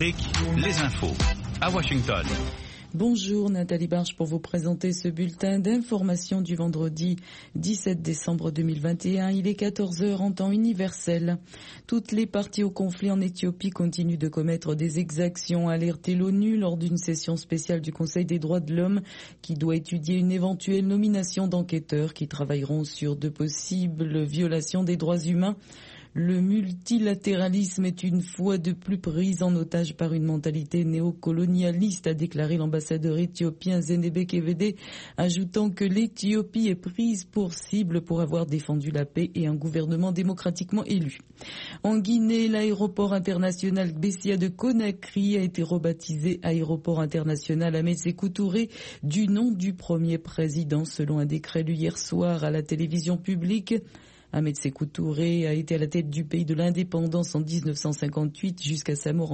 Les infos à Washington. Bonjour Nathalie Barge pour vous présenter ce bulletin d'information du vendredi 17 décembre 2021. Il est 14h en temps universel. Toutes les parties au conflit en Éthiopie continuent de commettre des exactions, a alerté l'ONU lors d'une session spéciale du Conseil des droits de l'homme qui doit étudier une éventuelle nomination d'enquêteurs qui travailleront sur de possibles violations des droits humains. Le multilatéralisme est une fois de plus pris en otage par une mentalité néocolonialiste, a déclaré l'ambassadeur éthiopien Zenebe Kevede, ajoutant que l'Éthiopie est prise pour cible pour avoir défendu la paix et un gouvernement démocratiquement élu. En Guinée, l'aéroport international Bessia de Conakry a été rebaptisé aéroport international Ahmed Sékou Touré du nom du premier président, selon un décret lu hier soir à la télévision publique. Ahmed Sékou Touré a été à la tête du pays de l'indépendance en 1958 jusqu'à sa mort en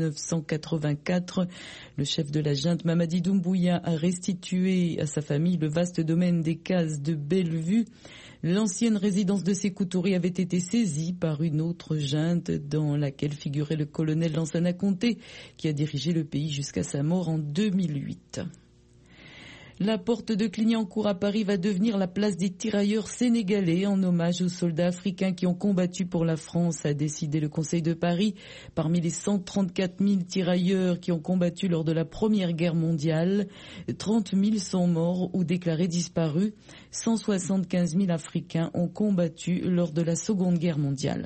1984. Le chef de la junte Mamadi Doumbouya a restitué à sa famille le vaste domaine des cases de Bellevue. L'ancienne résidence de Sékou Touré avait été saisie par une autre junte dans laquelle figurait le colonel Lansana Conté qui a dirigé le pays jusqu'à sa mort en 2008. La porte de Clignancourt à Paris va devenir la place des tirailleurs sénégalais en hommage aux soldats africains qui ont combattu pour la France, a décidé le Conseil de Paris. Parmi les 134 000 tirailleurs qui ont combattu lors de la Première Guerre mondiale, 30 000 sont morts ou déclarés disparus. 175 000 Africains ont combattu lors de la Seconde Guerre mondiale.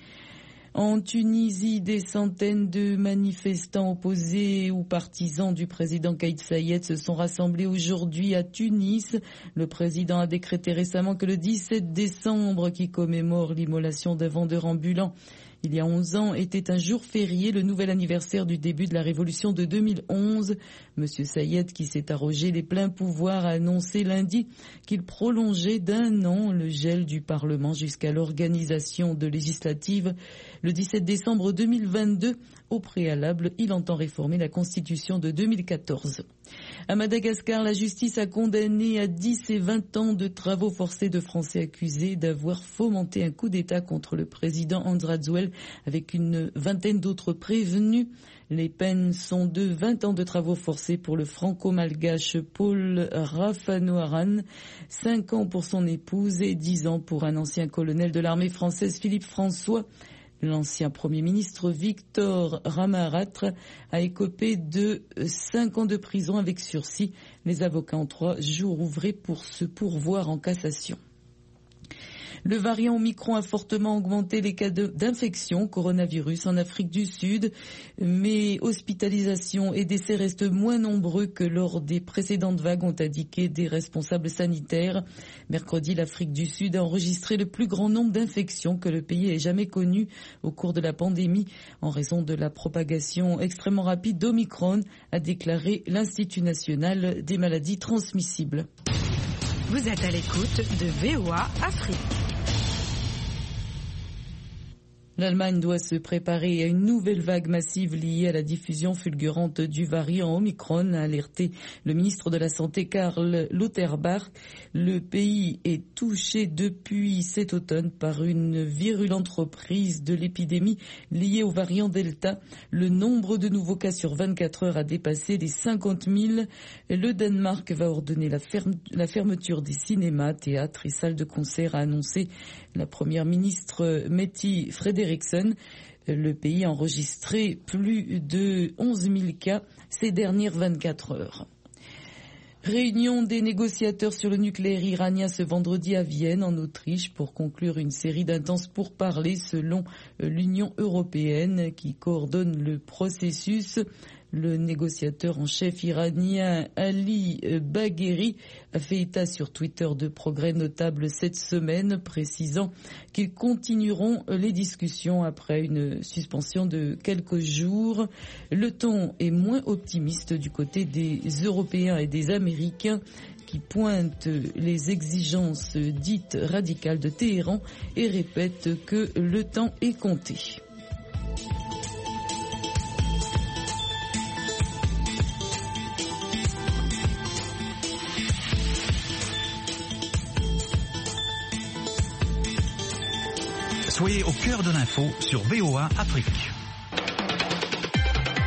En Tunisie, des centaines de manifestants opposés ou partisans du président Kais Saied se sont rassemblés aujourd'hui à Tunis. Le président a décrété récemment que le 17 décembre, qui commémore l'immolation d'un vendeur ambulant il y a 11 ans, était un jour férié, le nouvel anniversaire du début de la révolution de 2011. Monsieur Saied, qui s'est arrogé les pleins pouvoirs, a annoncé lundi qu'il prolongeait d'1 an le gel du Parlement jusqu'à l'organisation de législatives le 17 décembre 2022. Au préalable, il entend réformer la Constitution de 2014. À Madagascar, la justice a condamné à 10 et 20 ans de travaux forcés de Français accusés d'avoir fomenté un coup d'État contre le président Andrazuel avec une vingtaine d'autres prévenus. Les peines sont de 20 ans de travaux forcés pour le franco-malgache Paul Rafanoaran, 5 ans pour son épouse et 10 ans pour un ancien colonel de l'armée française Philippe François. L'ancien Premier ministre Victor Ramaratre a écopé de 5 ans de prison avec sursis. Les avocats ont 3 jours ouvrés pour se pourvoir en cassation. Le variant Omicron a fortement augmenté les cas d'infection coronavirus en Afrique du Sud, mais hospitalisations et décès restent moins nombreux que lors des précédentes vagues, ont indiqué des responsables sanitaires. Mercredi, l'Afrique du Sud a enregistré le plus grand nombre d'infections que le pays ait jamais connu au cours de la pandémie en raison de la propagation extrêmement rapide d'Omicron, a déclaré l'Institut national des maladies transmissibles. Vous êtes à l'écoute de VOA Afrique. L'Allemagne doit se préparer à une nouvelle vague massive liée à la diffusion fulgurante du variant Omicron, a alerté le ministre de la Santé Karl Lauterbach. Le pays est touché depuis cet automne par une virulente reprise de l'épidémie liée au variant Delta. Le nombre de nouveaux cas sur 24 heures a dépassé les 50 000. Le Danemark va ordonner la fermeture des cinémas, théâtres et salles de concert, a annoncé la première ministre Mette Frederiksen. Le pays a enregistré plus de 11 000 cas ces dernières 24 heures. Réunion des négociateurs sur le nucléaire iranien ce vendredi à Vienne, en Autriche, pour conclure une série d'intenses pourparlers selon l'Union européenne qui coordonne le processus. Le négociateur en chef iranien Ali Bagheri a fait état sur Twitter de progrès notables cette semaine, précisant qu'ils continueront les discussions après une suspension de quelques jours. Le ton est moins optimiste du côté des Européens et des Américains qui pointent les exigences dites radicales de Téhéran et répètent que le temps est compté. Soyez au cœur de l'info sur VOA Afrique.